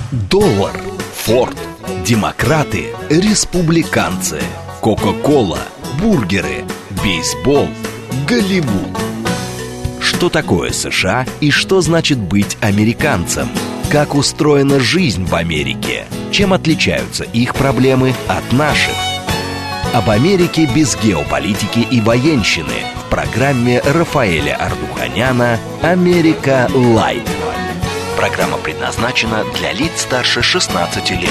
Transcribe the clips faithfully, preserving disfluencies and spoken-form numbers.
Доллар, Форд, демократы, республиканцы, Кока-кола, бургеры, бейсбол, Голливуд. Что такое США и что значит быть американцем? Как устроена жизнь в Америке? Чем отличаются их проблемы от наших? Об Америке без геополитики и военщины в программе Рафаэля Ардуханяна «Америка Лайт». Программа предназначена для лиц старше шестнадцати лет.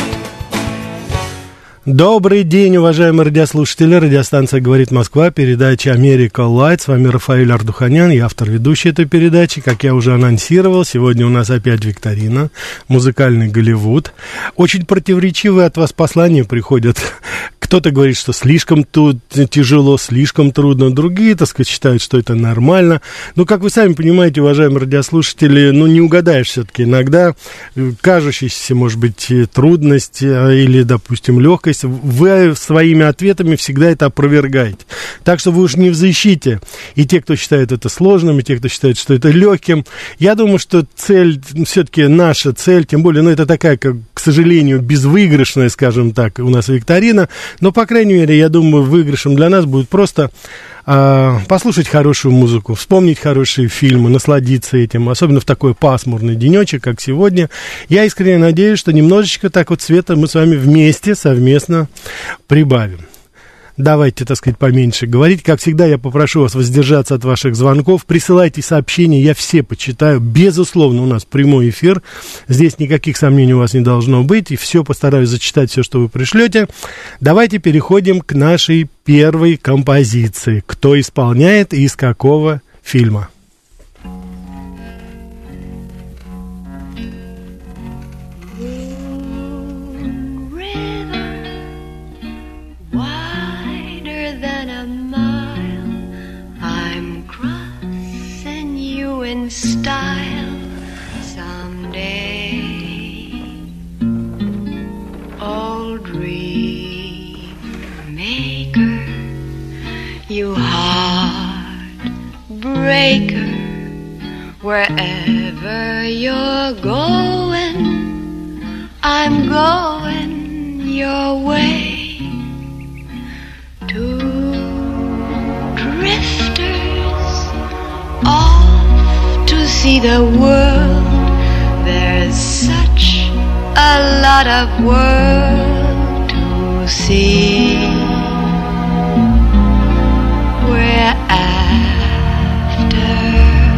Добрый день, уважаемые радиослушатели. Радиостанция «Говорит Москва», передача «Америка Лайт». С вами Рафаэль Ардуханян, я автор ведущей этой передачи. Как я уже анонсировал, сегодня у нас опять викторина, музыкальный Голливуд. Очень противоречивые от вас послания приходят. Кто-то говорит, что слишком тут тяжело, слишком трудно. Другие, так сказать, считают, что это нормально. Но, как вы сами понимаете, уважаемые радиослушатели, ну, не угадаешь все-таки. Иногда кажущаяся, может быть, трудность или, допустим, легкость, вы своими ответами всегда это опровергаете. Так что вы уж не взыщите. И те, кто считает это сложным, и те, кто считает, что это легким. Я думаю, что цель, все-таки наша цель, тем более, ну, это такая, как, к сожалению, безвыигрышная, скажем так, у нас викторина. Но, по крайней мере, я думаю, выигрышем для нас будет просто э, послушать хорошую музыку, вспомнить хорошие фильмы, насладиться этим, особенно в такой пасмурный денечек, как сегодня. Я искренне надеюсь, что немножечко так вот света мы с вами вместе, совместно прибавим. Давайте, так сказать, поменьше говорить. Как всегда, я попрошу вас воздержаться от ваших звонков. Присылайте сообщения, я все почитаю. Безусловно, у нас прямой эфир. Здесь никаких сомнений у вас не должно быть. И все постараюсь зачитать, все, что вы пришлете. Давайте переходим к нашей первой композиции. Кто исполняет и из какого фильма? In style someday, old dream maker, you heartbreaker, wherever you're going, I'm going your way. Two drifters all to see the world, there's such a lot of world to see. We're after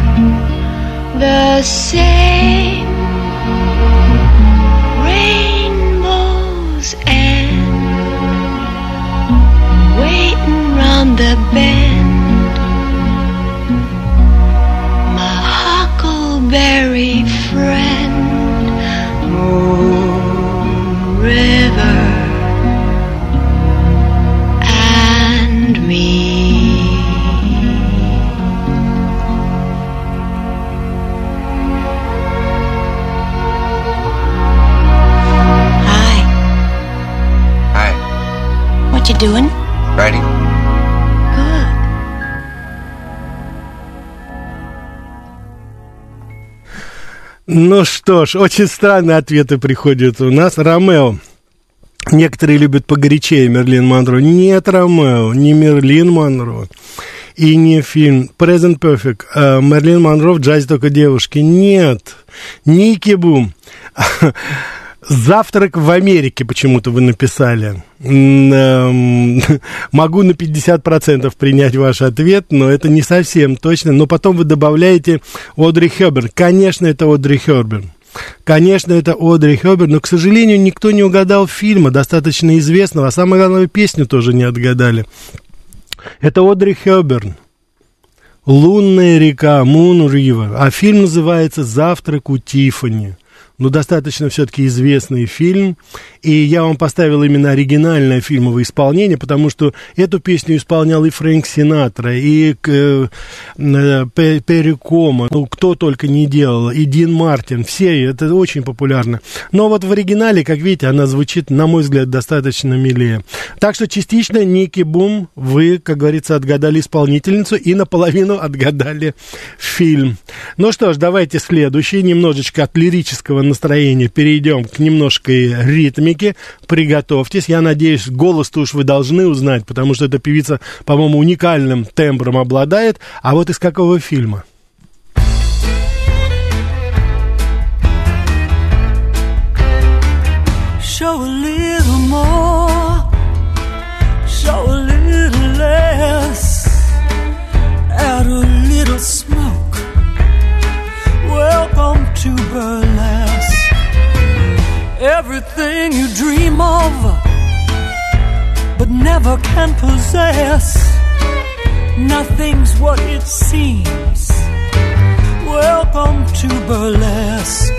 the same rainbow's end, waiting round the bend. Very friend, Moon River, and me. Hi. Hi. What you doing? Writing. Ну что ж, очень странные ответы приходят у нас. Ромео. Некоторые любят погорячее Мерлин Монро. Нет, Ромео, не Мерлин Монро. И не фильм Present Perfect. А Мерлин Монро в джазе только девушки. Нет. Ники Бум. «Завтрак в Америке» почему-то вы написали. Могу на пятьдесят процентов принять ваш ответ, но это не совсем точно. Но потом вы добавляете Одри Хёбберн. Конечно, это Одри Хёбберн. Конечно, это Одри Хёбберн, но, к сожалению, никто не угадал фильма, достаточно известного, а самое главное, песню тоже не отгадали. Это Одри Хёбберн. «Лунная река», Moon River. А фильм называется «Завтрак у Тиффани». Ну, достаточно все-таки известный фильм, и я вам поставил именно оригинальное фильмовое исполнение, потому что эту песню исполнял и Фрэнк Синатра, и э, э, Перри Комо, ну, кто только не делал, и Дин Мартин, все, это очень популярно. Но вот в оригинале, как видите, она звучит, на мой взгляд, достаточно милее. Так что частично, Ники Бум, вы, как говорится, отгадали исполнительницу и наполовину отгадали фильм. Ну что ж, давайте следующий, немножечко от лирического настроения перейдем к немножко ритмике. Приготовьтесь. Я надеюсь, голос-то уж вы должны узнать, потому что эта певица, по-моему, уникальным тембром обладает. А вот из какого фильма? Show a little more, show a little less, add a little smoke. Welcome to burlesque. Everything you dream of, but never can possess. Nothing's what it seems. Welcome to burlesque.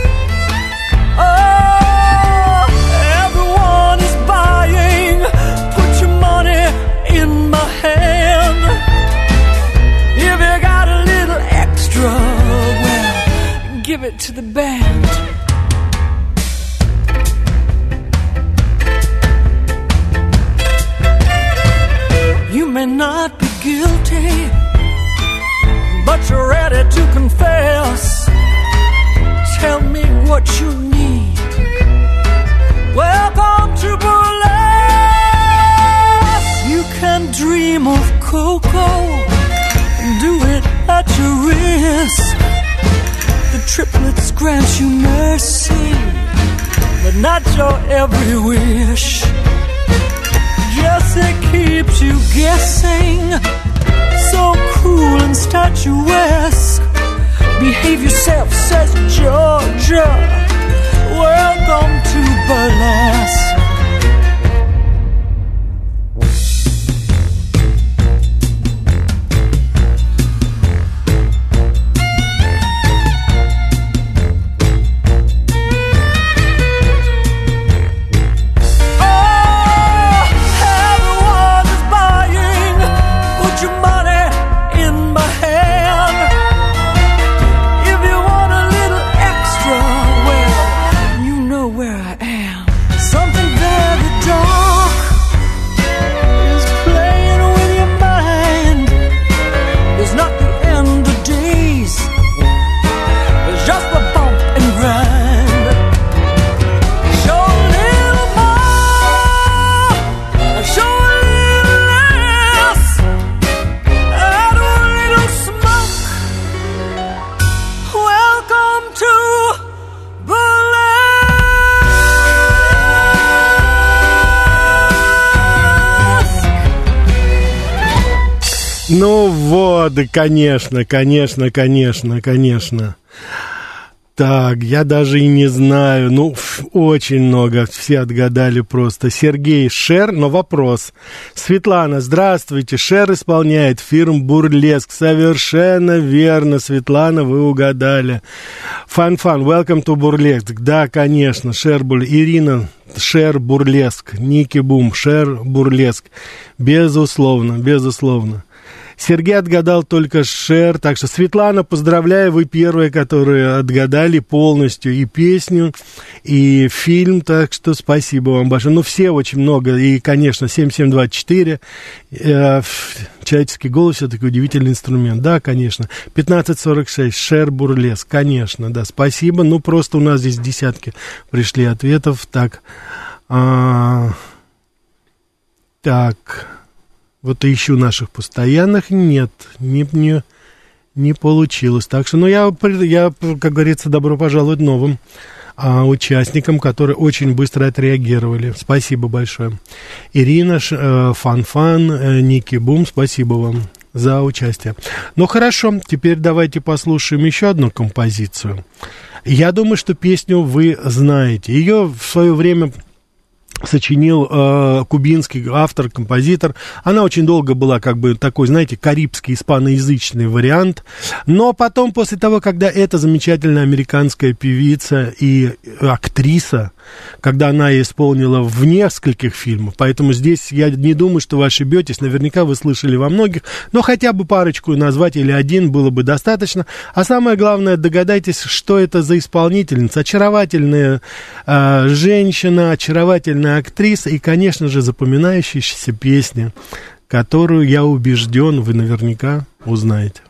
Oh, everyone is buying. Put your money in my hand. If you got a little extra, well, give it to the band. You may not be guilty, but you're ready to confess. Tell me what you need. Welcome to burlesque. You can dream of cocoa, do it at your risk. The triplets grant you mercy, but not your every wish. Yes, it keeps you guessing, so cruel and statuesque. Behave yourself, says Georgia. Welcome to burlesque. Ну вот, конечно, конечно, конечно, конечно. Так, я даже и не знаю, ну, очень много, все отгадали просто. Сергей, Шер, но вопрос. Светлана, здравствуйте, Шер исполняет фильм «Бурлеск». Совершенно верно, Светлана, вы угадали. Фан-фан, welcome to Бурлеск. Да, конечно, Шер Бурлеск. Ирина, Шер Бурлеск. Ники Бум, Шер Бурлеск. Безусловно, безусловно. Сергей отгадал только Шер, так что, Светлана, поздравляю, вы первые, которые отгадали полностью и песню, и фильм, так что спасибо вам большое. Ну, все очень много, и, конечно, семь семь два четыре, э, человеческий голос все-таки удивительный инструмент, да, конечно, пятнадцать сорок шесть, Шер Бурлеск, конечно, да, спасибо, ну, просто у нас здесь десятки пришли ответов, так, а, так... Вот ищу наших постоянных. Нет, не, не, не получилось. Так что, ну, я, я, как говорится, добро пожаловать новым а, участникам, которые очень быстро отреагировали. Спасибо большое. Ирина, э, Фан-Фан, э, Ники Бум, спасибо вам за участие. Ну, хорошо, теперь давайте послушаем еще одну композицию. Я думаю, что песню вы знаете. Ее в свое время... сочинил э, кубинский автор, композитор. Она очень долго была как бы такой, знаете, карибский, испаноязычный вариант. Но потом, после того, когда эта замечательная американская певица и актриса, когда она исполнила в нескольких фильмах, поэтому здесь я не думаю, что вы ошибетесь, наверняка вы слышали во многих, но хотя бы парочку назвать или один было бы достаточно. А самое главное, догадайтесь, что это за исполнительница. Очаровательная э, женщина, очаровательная актриса и, конечно же, запоминающаяся песня, которую, я убежден, вы наверняка узнаете.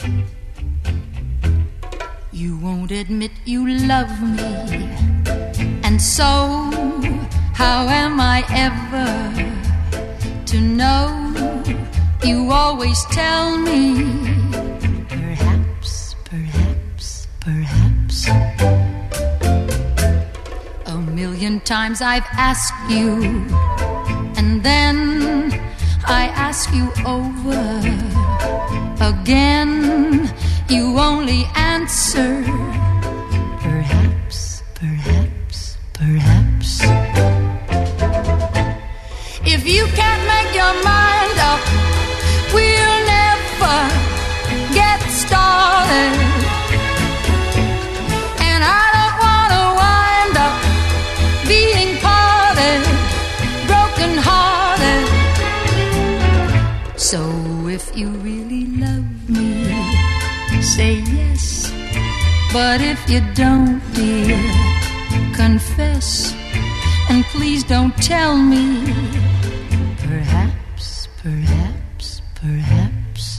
You won't admit you love me, and so how am I ever to know? You always tell me, perhaps, perhaps, perhaps. A million times I've asked you, and then I ask you over again. You only answer, perhaps, perhaps, perhaps. If you can't make your mind up, we'll never get started. And I don't want to wind up being parted, broken hearted. So if you really love me, say yes. But if you don't, dear, confess. And please don't tell me, perhaps, perhaps, perhaps.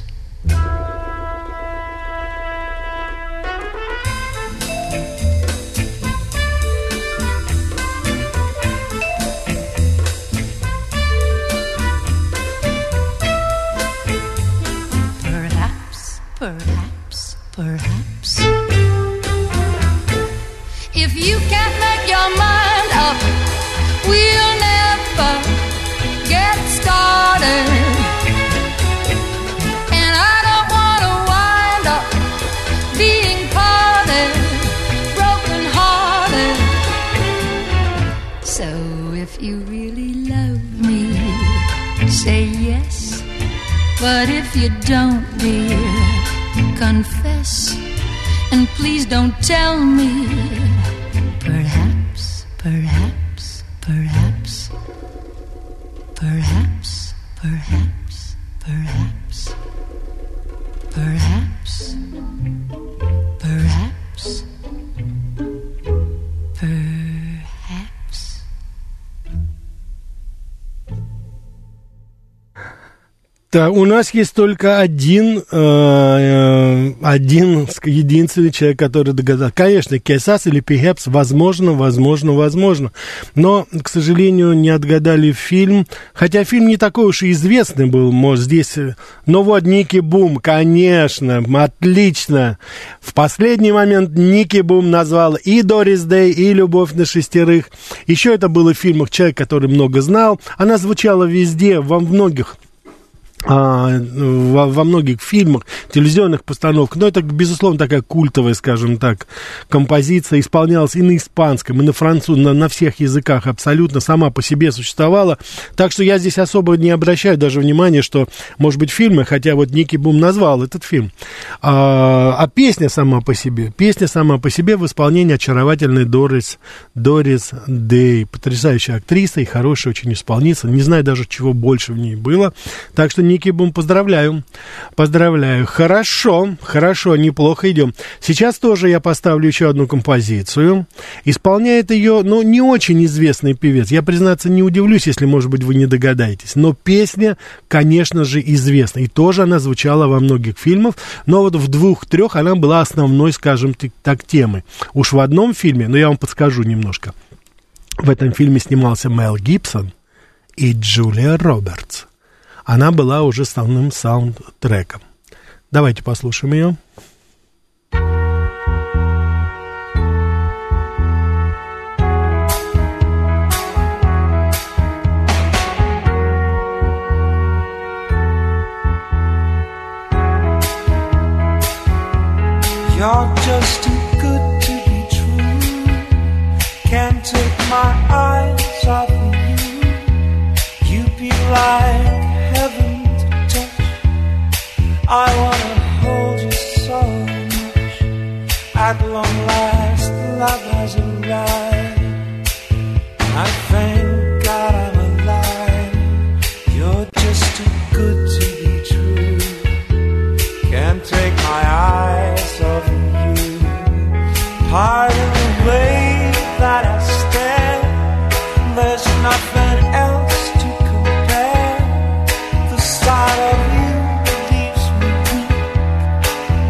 Perhaps, perhaps, perhaps. If you can't make your mind up, we'll never get started. And I don't want to wind up being parted, broken hearted. So if you really love me, say yes. But if you don't, dear, confess. And please don't tell me, perhaps, perhaps, perhaps, perhaps, perhaps, perhaps, perhaps, perhaps, perhaps. Да, у нас есть только один, э, один единственный человек, который догадался. Конечно, Кесас или Перхепс, возможно, возможно, возможно. Но, к сожалению, не отгадали фильм. Хотя фильм не такой уж и известный был, может, здесь... Но вот Ники Бум, конечно, отлично. В последний момент Ники Бум назвал и Дорис Дэй, и Любовь на шестерых. Еще это было в фильмах «Человек, который много знал». Она звучала везде, во многих... А, во, во многих фильмах, телевизионных постановках, но это, безусловно, такая культовая, скажем так, композиция, исполнялась и на испанском, и на французском, на, на всех языках абсолютно, сама по себе существовала, так что я здесь особо не обращаю даже внимания, что, может быть, фильмы, хотя вот Ники Бум назвал этот фильм, а, а песня сама по себе, песня сама по себе в исполнении очаровательной Дорис, Дорис Дэй, потрясающая актриса и хорошая очень исполнительница, не знаю даже, чего больше в ней было, так что Ники Бум, поздравляю, поздравляю. Хорошо, хорошо, неплохо идем. Сейчас тоже я поставлю еще одну композицию. Исполняет ее, ну, не очень известный певец. Я, признаться, не удивлюсь, если, может быть, вы не догадаетесь. Но песня, конечно же, известна. И тоже она звучала во многих фильмах. Но вот в двух-трех она была основной, скажем так, темой. Уж в одном фильме, но я вам подскажу немножко. В этом фильме снимался Мел Гибсон и Джулия Робертс. Она была уже основным саундтреком. Давайте послушаем ее. You're just too good to be true. Can't take my eyes off of you. You be like heaven to touch. I wanna hold you so much. At long last, love has arrived. I thank God I'm alive. You're just too good to be true. Can't take my eyes off of you. Pardon the way that I stand. There's nothing else to compare. The sight of you leaves me weak.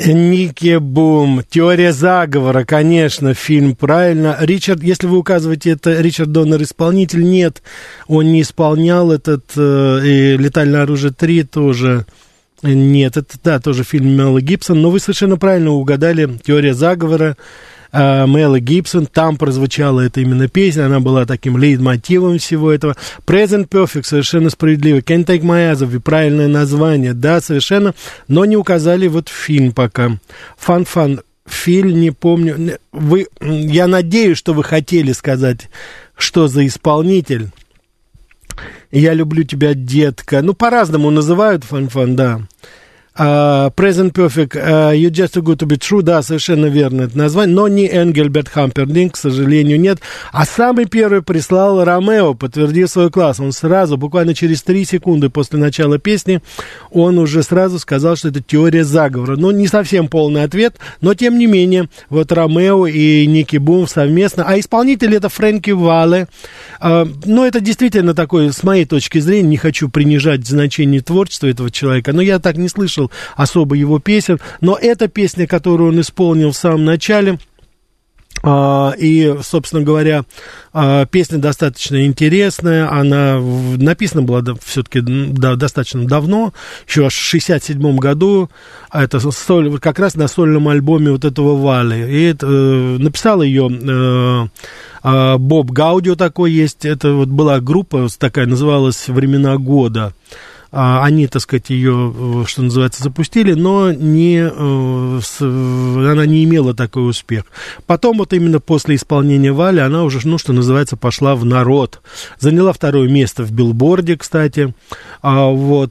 Ники Бум, «Теория заговора», конечно, фильм, правильно. Ричард, если вы указываете, это Ричард Доннер исполнитель, нет, он не исполнял этот, э, и «Летальное оружие три» тоже, нет, это, да, тоже фильм Мела Гибсон, но вы совершенно правильно угадали, «Теория заговора», э, Мела Гибсон, там прозвучала эта именно песня, она была таким лейтмотивом всего этого. Present Perfect, совершенно справедливо. Can't Take My Eyes Off, правильное название, да, совершенно, но не указали вот фильм пока. Фан-фан, фильм, не помню. Вы, я надеюсь, что вы хотели сказать, что за исполнитель. Я люблю тебя, детка. Ну, по-разному называют фан-фан, да. Uh, Present Perfect, uh, You Just Too Good To Be True, да, совершенно верно это название, но не Энгельберт Хампердинг, к сожалению, нет. А самый первый прислал Ромео, подтвердив свой класс. Он сразу, буквально через три секунды после начала песни, он уже сразу сказал, что это «Теория заговора». Ну, не совсем полный ответ, но тем не менее, вот Ромео и Ники Бум совместно. А исполнитель это Фрэнки Валле. Uh, ну, это действительно такой, с моей точки зрения, не хочу принижать значение творчества этого человека, но я так не слышал особо его песен, но эта песня, которую он исполнил в самом начале, Uh, и, собственно говоря, uh, песня достаточно интересная, она в, написана была да, все-таки да, достаточно давно, еще аж в шестьдесят седьмом году, а это соль, как раз на сольном альбоме вот этого Валли, и это, uh, написал ее uh, uh, Боб Гаудио такой есть, это вот была группа такая, называлась «Времена года». Они, так сказать, ее, что называется, запустили, но не, она не имела такой успех. Потом вот именно после исполнения Вали она уже, ну, что называется, пошла в народ. Заняла второе место в Билборде, кстати. Вот,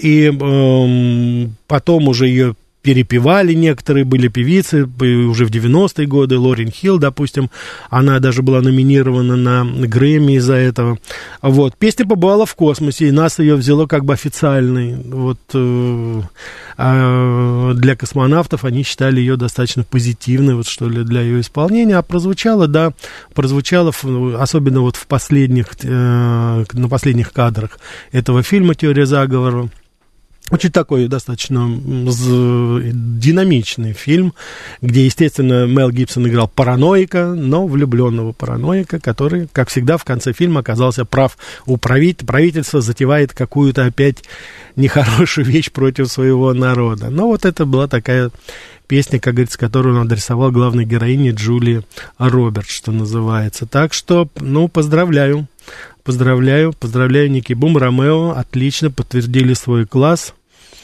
и потом уже ее перепевали некоторые, были певицы, уже в девяностые годы, Лорен Хилл, допустим, она даже была номинирована на Грэмми из-за этого. Вот. Песня побывала в космосе, и НАСА ее взяло как бы официальной. Вот, э, э, для космонавтов они считали ее достаточно позитивной, вот, что ли, для ее исполнения. А прозвучало, да, прозвучало, особенно вот в последних, э, на последних кадрах этого фильма «Теория заговора». Очень такой достаточно динамичный фильм, где, естественно, Мел Гибсон играл параноика, но влюбленного параноика, который, как всегда, в конце фильма оказался прав. У правительства затевает какую-то опять нехорошую вещь против своего народа. Но вот это была такая песня, как говорится, которую он адресовал главной героине Джулии Робертс, что называется. Так что, ну, поздравляю. Поздравляю, поздравляю, Ники Бум, Ромео, отлично, подтвердили свой класс.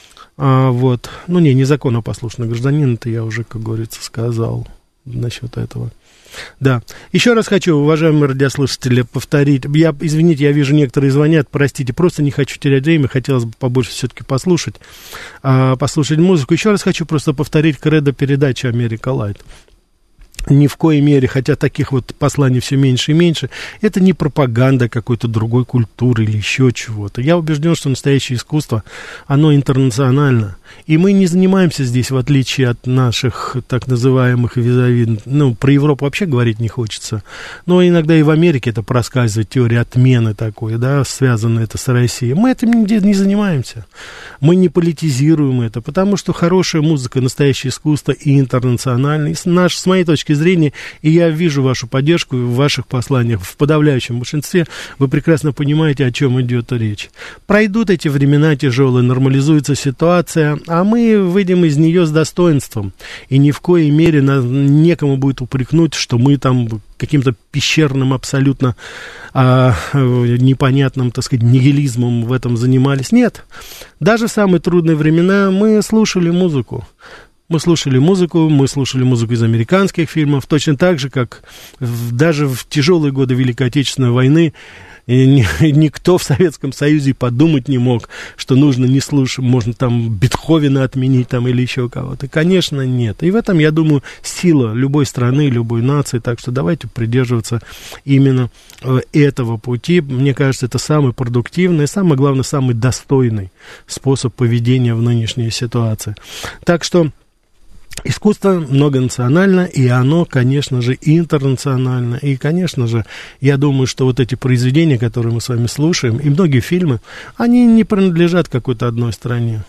А, вот, ну не, незаконнопослушный гражданин, это я уже, как говорится, сказал насчет этого. Да, еще раз хочу, уважаемые радиослушатели, повторить, я, извините, я вижу, некоторые звонят, простите, просто не хочу терять время, хотелось бы побольше все-таки послушать, а, послушать музыку. Еще раз хочу просто повторить кредо передачи «Америка Лайт». Ни в коей мере, хотя таких вот посланий все меньше и меньше, это не пропаганда какой-то другой культуры или еще чего-то. Я убежден, что настоящее искусство, оно интернационально. И мы не занимаемся здесь, в отличие от наших так называемых визави, ну, про Европу вообще говорить не хочется, но иногда и в Америке это проскальзывает, теория отмены такой, да, связанная это с Россией. Мы этим не, не занимаемся. Мы не политизируем это, потому что хорошая музыка, настоящее искусство и интернациональное. И с, наш, с моей точки зрения, и я вижу вашу поддержку в ваших посланиях, в подавляющем большинстве, вы прекрасно понимаете, о чем идет речь. Пройдут эти времена тяжелые, нормализуется ситуация, а мы выйдем из нее с достоинством. И ни в коей мере нас некому будет упрекнуть, что мы там каким-то пещерным, абсолютно а, непонятным, так сказать, нигилизмом в этом занимались. Нет. Даже в самые трудные времена мы слушали музыку. Мы слушали музыку, мы слушали музыку из американских фильмов, точно так же, как в, даже в тяжелые годы Великой Отечественной войны и ни, никто в Советском Союзе подумать не мог, что нужно не слушать, можно там Бетховена отменить там, или еще кого-то. Конечно, нет. И в этом, я думаю, сила любой страны, любой нации, так что давайте придерживаться именно этого пути. Мне кажется, это самый продуктивный, самое главное, самый достойный способ поведения в нынешней ситуации. Так что искусство многонационально, и оно, конечно же, интернационально. И, конечно же, я думаю, что вот эти произведения, которые мы с вами слушаем, и многие фильмы, они не принадлежат какой-то одной стране.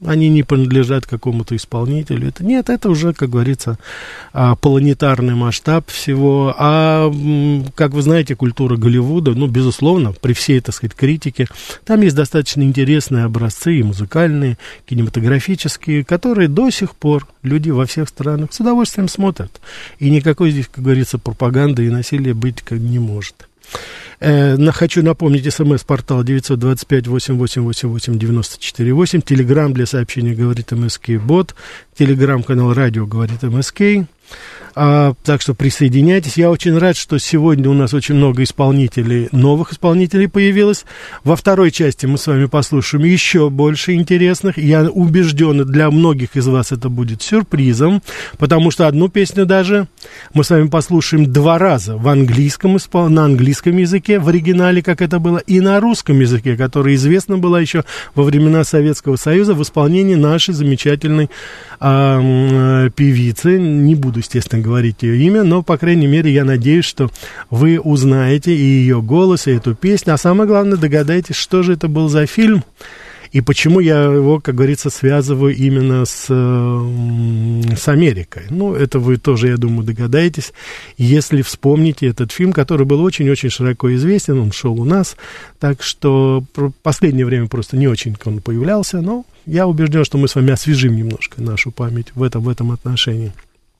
они не принадлежат какому-то исполнителю. Это, нет, это уже, как говорится, планетарный масштаб всего. А, как вы знаете, культура Голливуда, ну, безусловно, при всей, так сказать, критике, там есть достаточно интересные образцы, и музыкальные, кинематографические, которые до сих пор люди во всех странах с удовольствием смотрят. И никакой здесь, как говорится, пропаганды и насилия быть как не может. Хочу напомнить, смс-портал девять два пять восемь восемь восемь восемь девять четыре восемь, телеграм для сообщений «Говорит МСК Бот», телеграм-канал «Радио Говорит МСК». А, так что присоединяйтесь. Я очень рад, что сегодня у нас очень много исполнителей, новых исполнителей появилось. Во второй части мы с вами послушаем еще больше интересных. Я убежден, для многих из вас это будет сюрпризом, потому что одну песню даже мы с вами послушаем два раза в английском, на английском языке, в оригинале, как это было, и на русском языке, которая известна была еще во времена Советского Союза в исполнении нашей замечательной э, певицы. Не буду, естественно, говорить ее имя, но, по крайней мере, я надеюсь, что вы узнаете и ее голос, и эту песню, а самое главное, догадаетесь, что же это был за фильм, и почему я его, как говорится, связываю именно с, с Америкой. Ну, это вы тоже, я думаю, догадаетесь, если вспомните этот фильм, который был очень-очень широко известен, он шел у нас, так что в последнее время просто не очень он появлялся, но я убежден, что мы с вами освежим немножко нашу память в этом, в этом отношении.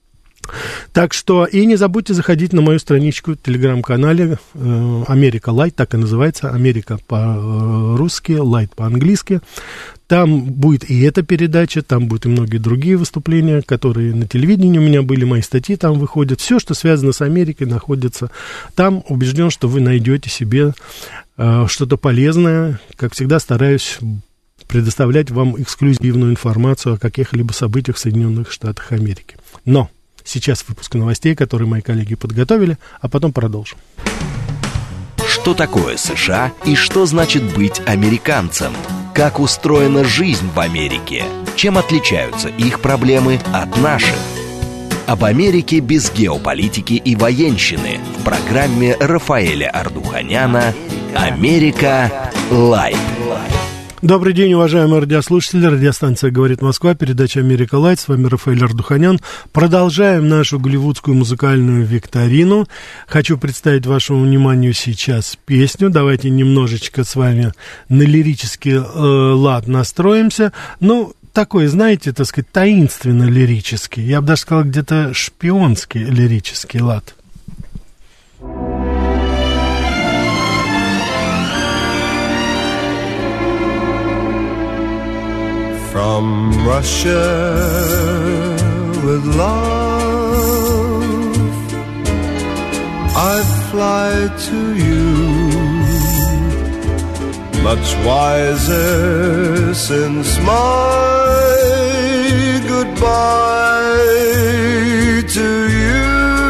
Так что, и не забудьте заходить на мою страничку в телеграм-канале э, Америка Лайт, так и называется, Америка по-русски, Лайт по-английски. Там будет и эта передача, там будут и многие другие выступления, которые на телевидении у меня были, мои статьи там выходят. Все, что связано с Америкой, находится там. Убежден, что вы найдете себе э, что-то полезное. Как всегда, стараюсь предоставлять вам эксклюзивную информацию о каких-либо событиях в Соединенных Штатах Америки. Но сейчас выпуск новостей, которые мои коллеги подготовили, а потом продолжим. Что такое США и что значит быть американцем? Как устроена жизнь в Америке? Чем отличаются их проблемы от наших? Об Америке без геополитики и военщины в программе Рафаэля Ардуханяна «Америка Лайт». Добрый день, уважаемые радиослушатели. Радиостанция «Говорит Москва», передача «Америка Лайт». С вами Рафаэль Ардуханян. Продолжаем нашу голливудскую музыкальную викторину. Хочу представить вашему вниманию сейчас песню. Давайте немножечко с вами на лирический э, лад настроимся. Ну, такой, знаете, так сказать, таинственно-лирический. Я бы даже сказал, где-то шпионский лирический лад. From Russia with love, I fly to you, much wiser since my goodbye to you.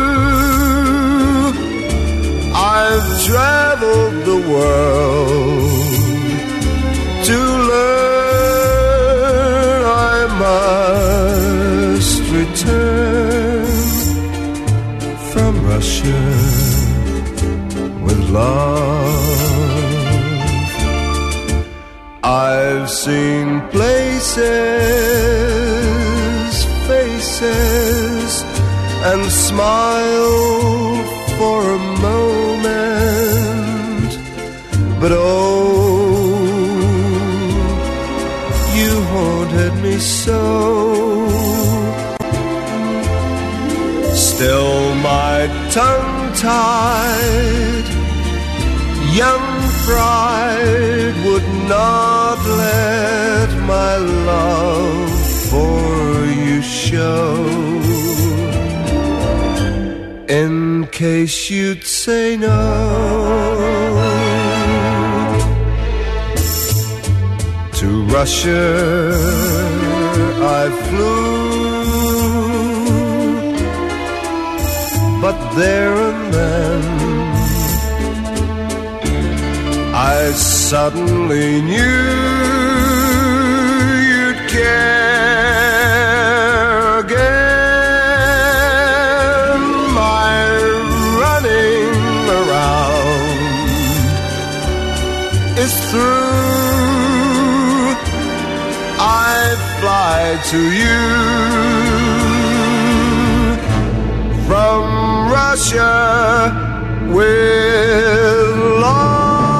I've traveled the world to learn must return from Russia with love. I've seen places, faces, and smiled for a moment, but oh, haunted me so. Still my tongue-tied young pride would not let my love for you show, in case you'd say no. To Russia I flew, but there and then I suddenly knew you'd care again. My running around is through. I've to you. From Russia with love.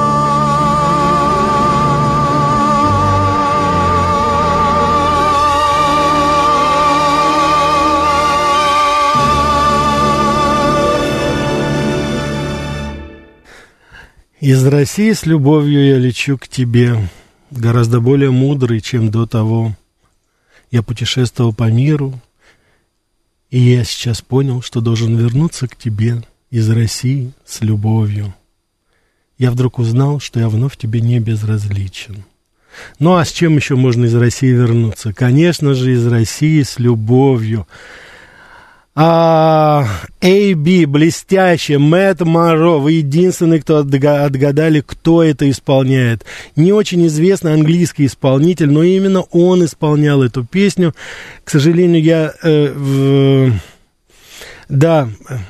Из России с любовью я лечу к тебе, гораздо более мудрый, чем до того. Я путешествовал по миру, и я сейчас понял, что должен вернуться к тебе из России с любовью. Я вдруг узнал, что я вновь тебе не безразличен. Ну а с чем еще можно из России вернуться? Конечно же, из России с любовью. А, эй би, блестяще, Мэтт Моро, вы единственный, кто отгадали, кто это исполняет. Не очень известный английский исполнитель, но именно он исполнял эту песню. К сожалению, я... Э, в, да...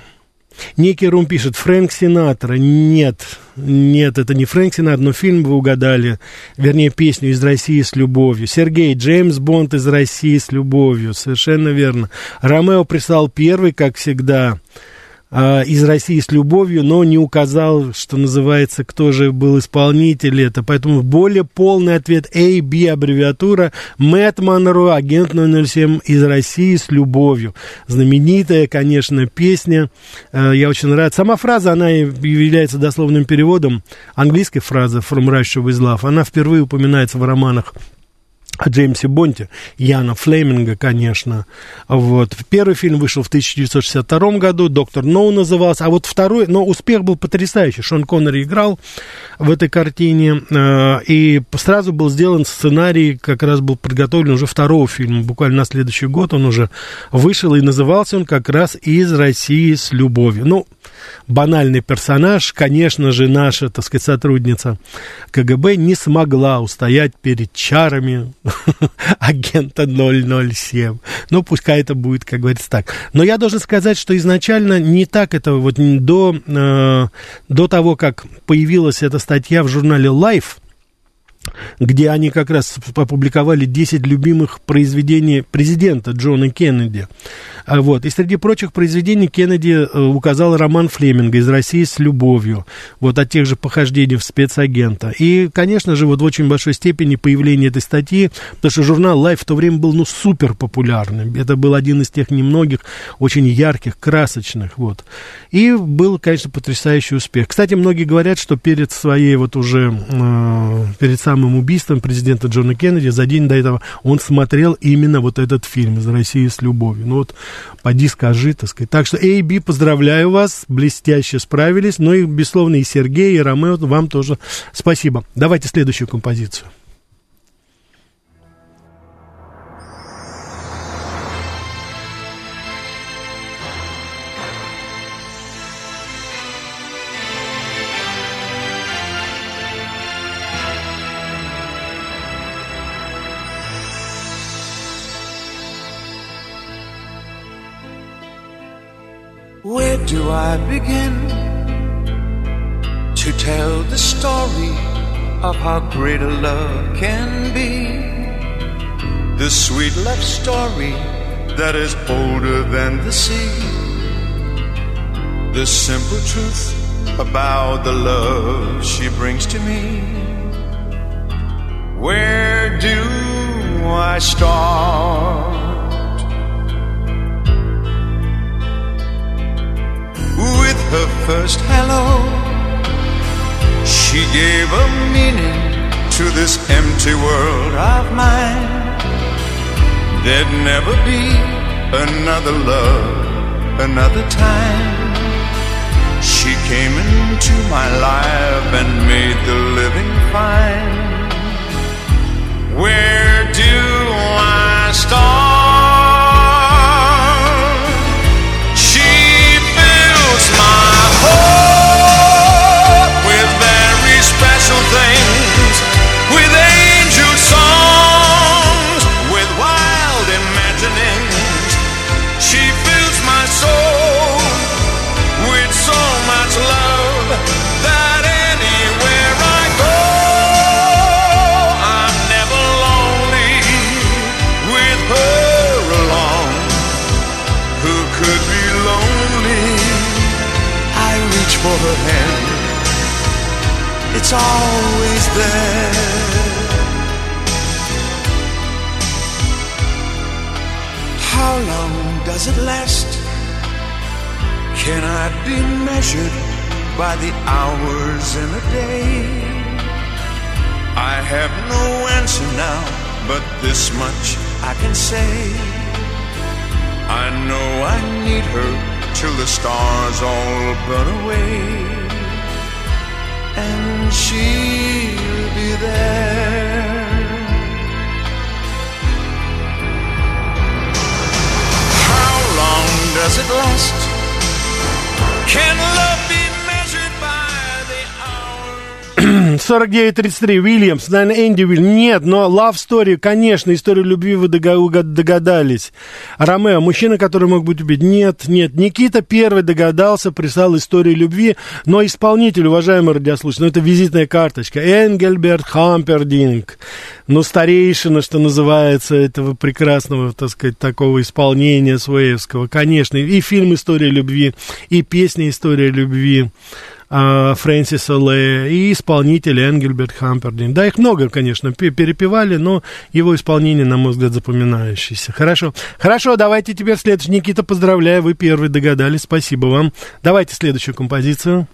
Некий Рум пишет, Фрэнк Синатра. Нет, нет, это не Фрэнк Синатра, но фильм вы угадали, вернее, песню «Из России с любовью». Сергей, Джеймс Бонд «Из России с любовью», совершенно верно. Ромео прислал первый, как всегда, «Из России с любовью», но не указал, что называется, кто же был исполнитель это. Поэтому более полный ответ эй би, аббревиатура, Мэтт Монро, агент ноль ноль семь «Из России с любовью». Знаменитая, конечно, песня. Я очень рад. Сама фраза, она является дословным переводом английской фразы «From Russia with Love». Она впервые упоминается в романах о Джеймсе Бонде, Яна Флеминга, конечно. Вот. Первый фильм вышел в тысяча девятьсот шестьдесят втором году, «Доктор Ноу» назывался, а вот второй, но успех был потрясающий. Шон Коннери играл в этой картине, э, и сразу был сделан сценарий, как раз был подготовлен уже второго фильма, буквально на следующий год он уже вышел, и назывался он как раз «Из России с любовью». Ну, банальный персонаж, конечно же, наша, так сказать, сотрудница ка гэ бэ не смогла устоять перед чарами агента ноль ноль семь. Ну, пускай это будет, как говорится, так. Но я должен сказать, что изначально не так это вот до, э, до того, как появилась эта статья в журнале Life, где они как раз опубликовали десять любимых произведений президента Джона Кеннеди. Вот. И среди прочих произведений Кеннеди указал роман Флеминга «Из России с любовью», вот, от тех же похождений в спецагента. И, конечно же, вот в очень большой степени появление этой статьи, потому что журнал Life в то время был, ну, супер популярным. Это был один из тех немногих, очень ярких, красочных, вот. И был, конечно, потрясающий успех. Кстати, многие говорят, что перед своей вот уже, э, перед самым убийством президента Джона Кеннеди, за день до этого он смотрел именно вот этот фильм «Из России с любовью». Ну вот, поди скажи, так сказать. Так что, эй би, поздравляю вас, блестяще справились. Ну и, безусловно, и Сергей, и Ромео, вам тоже спасибо. Давайте следующую композицию. Where do I begin to tell the story of how great a love can be? The sweet love story that is older than the sea. The simple truth about the love she brings to me. Where do I start? With her first hello, she gave a meaning to this empty world of mine. There'd never be another love, another time. She came into my life and made the living fine. Where do I start? Her for her hand. It's always there. How long does it last? Can I be measured by the hours in a day? I have no answer now, but this much I can say. I know I need her till the stars all burn away, and she'll be there. How long does it last? Can love be measured by the hours? сорок девять тридцать три, Уильямс, наверное, Энди Уильямс. Нет, но Love Story, конечно, историю любви вы догадались. Ромео, мужчина, который мог быть убит. Нет, нет, Никита первый догадался, прислал историю любви, но исполнитель, уважаемый радиослушатель, ну, это визитная карточка. Энгельберт Хампердинг, ну, старейшина, что называется, этого прекрасного, так сказать, такого исполнения Суэевского. Конечно, и фильм «История любви», и песня «История любви» Фрэнсиса Лея, и исполнитель Энгельберт Хампердинг. Да, их много, конечно, перепевали, но его исполнение, на мой взгляд, запоминающееся. Хорошо, хорошо, давайте теперь следующий. Никита, поздравляю, вы первый догадались, спасибо вам. Давайте следующую композицию.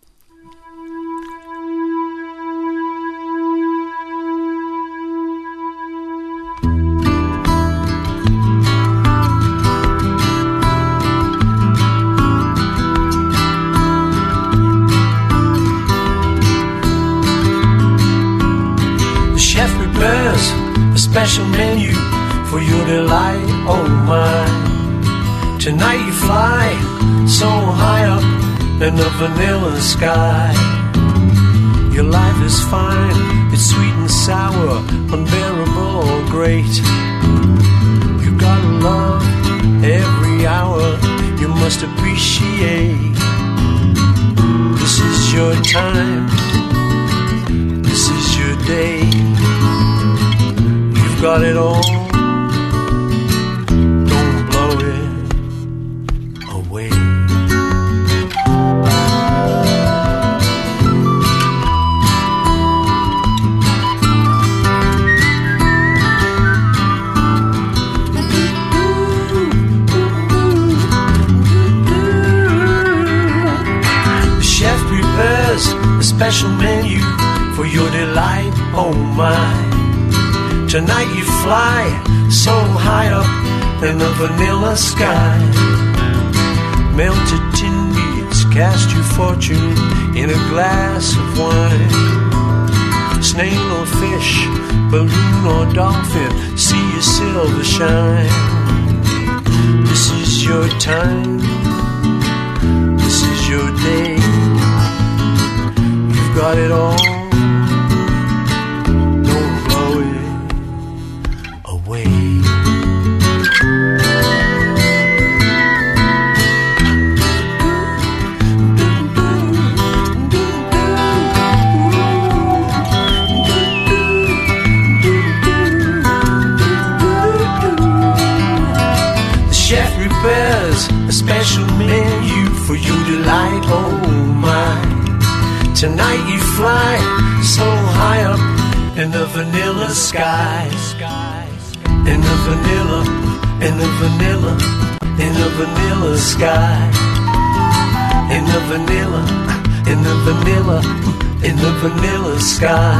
A special menu for your delight, oh my. Tonight you fly so high up in the vanilla sky. Your life is fine, it's sweet and sour, unbearable or great. You gotta love every hour, you must appreciate. This is your time, this is your day. You've got it all, don't blow it away. The chef prepares a special menu for your delight, oh my. Tonight you fly so high up in the vanilla sky. Melted tin beads cast your fortune in a glass of wine. Snail or fish, balloon or dolphin, see your silver shine. This is your time, this is your day. You've got it all, a special menu for your delight, oh my. Tonight you fly so high up in the vanilla sky. In the vanilla, in the vanilla, in the vanilla sky. In the vanilla, in the vanilla, in the vanilla sky.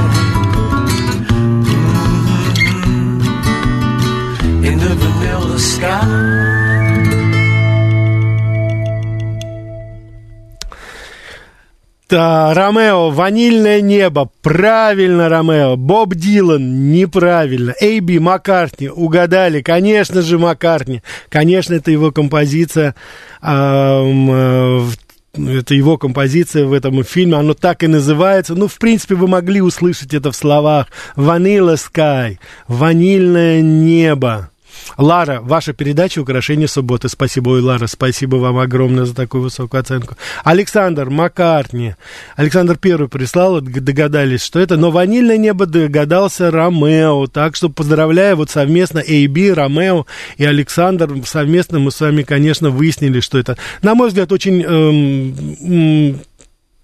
Mm-hmm. In the vanilla sky. Да, Ромео, «Ванильное небо». Правильно, Ромео. Боб Дилан. Неправильно. Эй Би, Маккартни. Угадали. Конечно же, Маккартни. Конечно, это его композиция. Э, это его композиция в этом фильме. Оно так и называется. Ну, в принципе, вы могли услышать это в словах. «Vanilla Sky». «Ванильное небо». Лара, ваша передача «Украшение субботы». Спасибо, ой, Лара, спасибо вам огромное за такую высокую оценку. Александр Маккартни. Александр первый прислал, догадались, что это. Но «Ванильное небо» догадался Ромео. Так что поздравляю, вот совместно Эй Би, Ромео и Александр. Совместно мы с вами, конечно, выяснили, что это, на мой взгляд, очень... Эм, эм,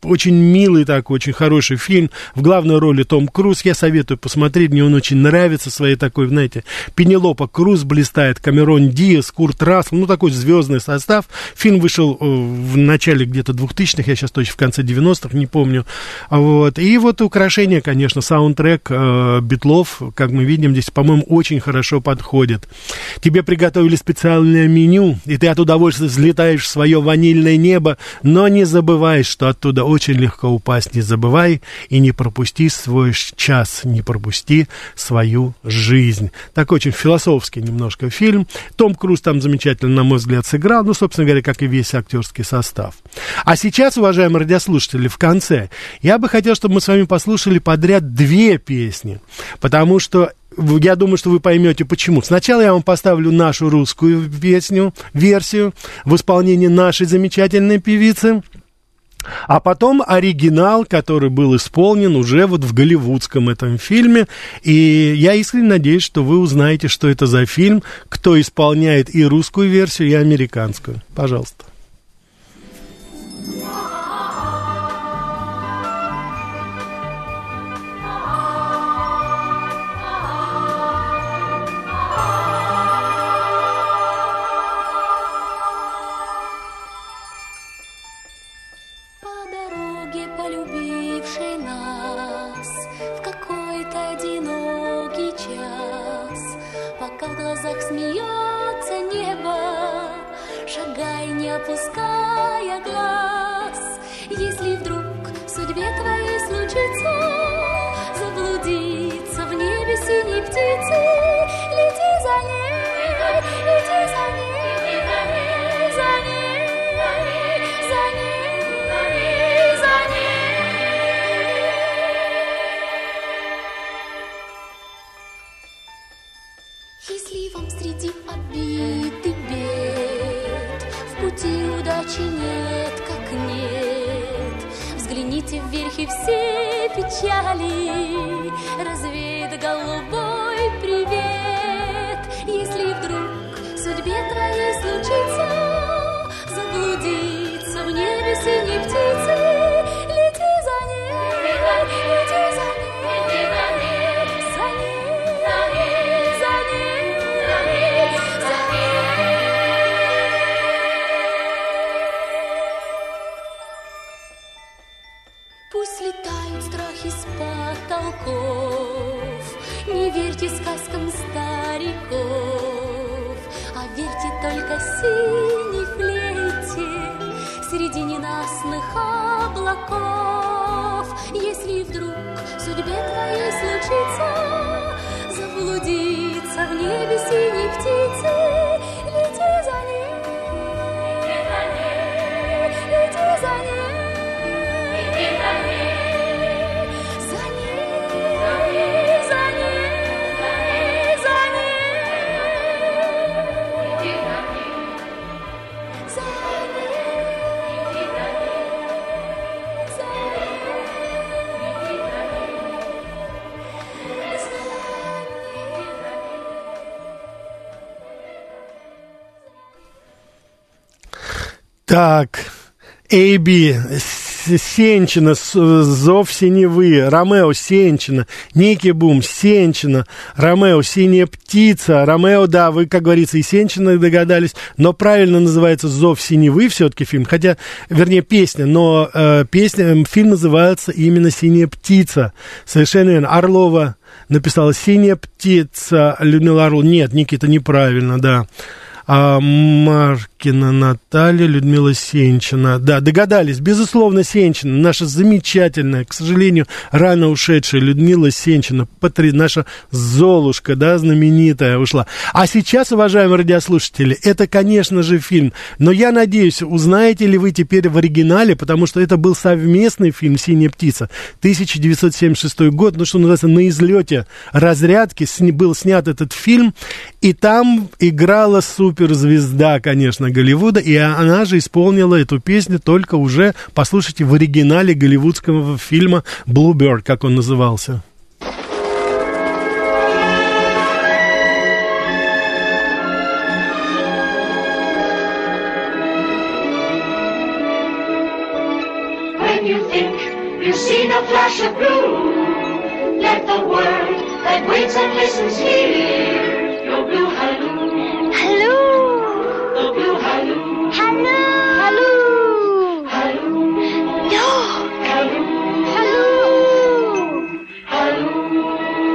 очень милый такой, очень хороший фильм. В главной роли Том Круз. Я советую посмотреть, мне он очень нравится своей такой, знаете, Пенелопа Круз блистает, Камерон Диас, Курт Рассел, ну, такой звездный состав. Фильм вышел в начале где-то двухтысячных, я сейчас точно в конце девяностых, не помню. Вот. И вот украшение, конечно, саундтрек э, Битлов, как мы видим, здесь, по-моему, очень хорошо подходит. Тебе приготовили специальное меню, и ты от удовольствия взлетаешь в свое ванильное небо, но не забывай, что оттуда очень легко упасть. Не забывай и не пропусти свой час, не пропусти свою жизнь. Такой очень философский немножко фильм. Том Круз там замечательно, на мой взгляд, сыграл, ну, собственно говоря, как и весь актерский состав. А сейчас, уважаемые радиослушатели, в конце я бы хотел, чтобы мы с вами послушали подряд две песни, потому что я думаю, что вы поймете, почему. Сначала я вам поставлю нашу русскую песню, версию в исполнении нашей замечательной певицы, а потом оригинал, который был исполнен уже вот в голливудском этом фильме. И я искренне надеюсь, что вы узнаете, что это за фильм, кто исполняет и русскую версию, и американскую. Пожалуйста. Если вам среди обид и бед в пути удачи нет, как нет, взгляните вверх и все печали развеет голубой привет. Если вдруг судьбе твоей случится заблудиться в небе синей птицы, лети за ней, лети за ней, за ней, за ней, за ней. Пусть летают страхи с потолков, не верьте сказкам стариков, а верьте только синей флейте среди ненастных облаков. Если вдруг судьбе твоей случится заблудиться в небе синей птицы, лети за ней, лети за ней, лети за ней, за ней, за ней, за Так, Эйби, Сенчина, Зов Синевы, Ромео, Сенчина, Ники Бум, Сенчина, Ромео, Синяя птица, Ромео, да, вы, как говорится, и Сенчина догадались, но правильно называется Зов Синевы все-таки фильм, хотя, вернее, песня, но э, песня, фильм называется именно Синяя птица, совершенно верно. Орлова написала Синяя птица, Людмила Орлова, нет, Никита, неправильно, да. А Маркина Наталья, Людмила Сенчина. Да, догадались, безусловно, Сенчина, наша замечательная, к сожалению, рано ушедшая Людмила Сенчина, патри... наша Золушка, да, знаменитая ушла. А сейчас, уважаемые радиослушатели, это, конечно же, фильм, но я надеюсь, узнаете ли вы теперь в оригинале, потому что это был совместный фильм «Синяя птица», тысяча девятьсот семьдесят шестой год, ну, что называется, на излете разрядки был снят этот фильм, и там играла суперзвезда, конечно, Голливуда, и она же исполнила эту песню только уже, послушайте, в оригинале голливудского фильма «Bluebird», как он назывался. When you you've seen a flash of blue, let the world that waits and listens hear your blue halloo. Halloo. The blue halloo. Halloo. Halloo. Halloo. No. Halloo. Halloo. Halloo.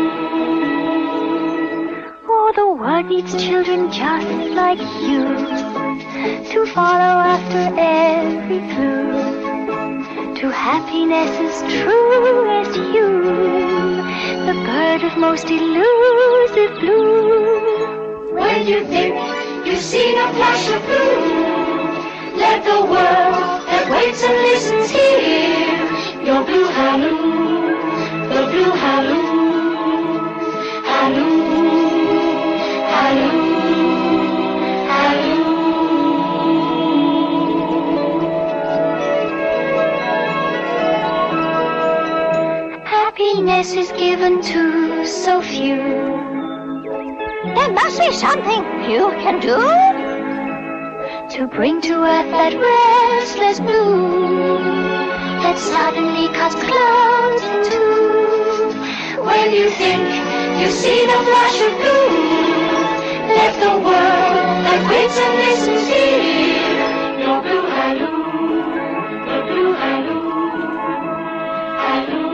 Oh, the world needs children just like you to follow after every clue to happiness as true as you, the bird of most elusive blue. When you think you've seen a flash of blue, let the world that waits and listens hear your blue halloo, the blue halloo, halloo, halloo, halloo. Happiness is given to so few. There must be something you can do to bring to earth that restless blue that suddenly cuts clouds in two. When you think you've seen a flash of blue, let the world that waits and listens hear your blue halloo, the blue halloo, halloo.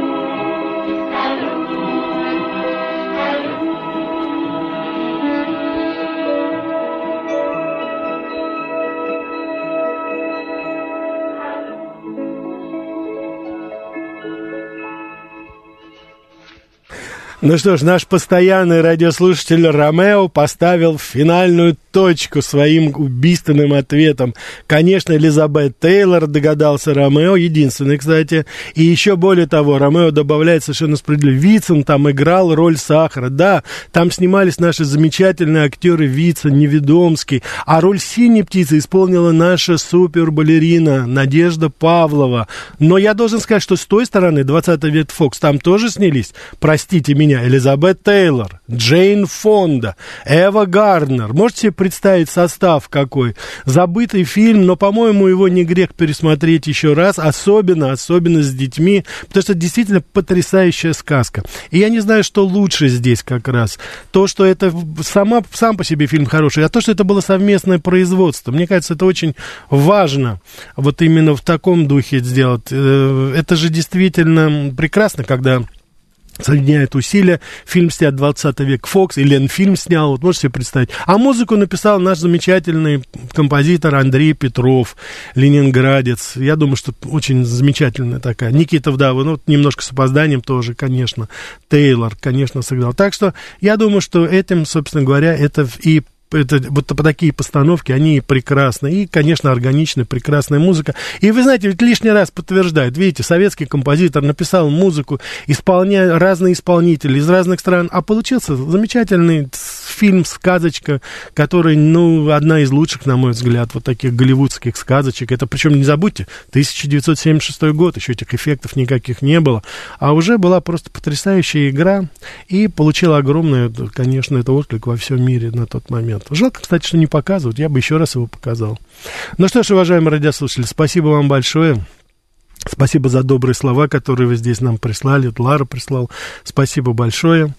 Ну что ж, наш постоянный радиослушатель Ромео поставил финальную точку своим убийственным ответом. Конечно, Элизабет Тейлор, догадался Ромео, единственный, кстати. И еще более того, Ромео добавляет совершенно справедливо. Вицин там играл роль Сахара. Да, там снимались наши замечательные актеры Вицин, Неведомский. А роль Синей птицы исполнила наша супербалерина Надежда Павлова. Но я должен сказать, что с той стороны, двадцатый век Фокс, там тоже снялись, простите меня, Элизабет Тейлор, Джейн Фонда, Эва Гарнер. Можете себе представить состав какой? Забытый фильм, но, по-моему, его не грех пересмотреть еще раз, особенно, особенно с детьми, потому что это действительно потрясающая сказка. И я не знаю, что лучше здесь как раз. То, что это сама, сам по себе фильм хороший, а то, что это было совместное производство. Мне кажется, это очень важно вот именно в таком духе сделать. Это же действительно прекрасно, когда соединяет усилия. Фильм снят двадцатый век Фокс, и Ленфильм снял, вот можете себе представить. А музыку написал наш замечательный композитор Андрей Петров, ленинградец. Я думаю, что очень замечательная такая. Никита Вдова, ну, немножко с опозданием тоже, конечно. Тейлор, конечно, сыграл. Так что я думаю, что этим, собственно говоря, это и Это, вот такие постановки, они прекрасны. И, конечно, органичная, прекрасная музыка. И, вы знаете, ведь лишний раз подтверждает. Видите, советский композитор написал музыку, исполняя разные исполнители из разных стран. А получился замечательный фильм «Сказочка», который, ну, одна из лучших, на мой взгляд, вот таких голливудских сказочек. Это, причем, не забудьте, тысяча девятьсот семьдесят шестой год, еще этих эффектов никаких не было. А уже была просто потрясающая игра. И получила огромный, конечно, это отклик во всем мире на тот момент. Жалко, кстати, что не показывают. Я бы еще раз его показал. Ну что ж, уважаемые радиослушатели, спасибо вам большое. Спасибо за добрые слова, которые вы здесь нам прислали. Вот Лара прислал. Спасибо большое.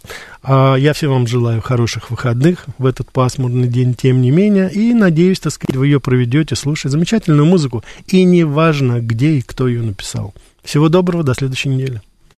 Я всем вам желаю хороших выходных в этот пасмурный день, тем не менее. И надеюсь, так сказать, вы ее проведете, слушая замечательную музыку. И неважно, где и кто ее написал. Всего доброго, до следующей недели.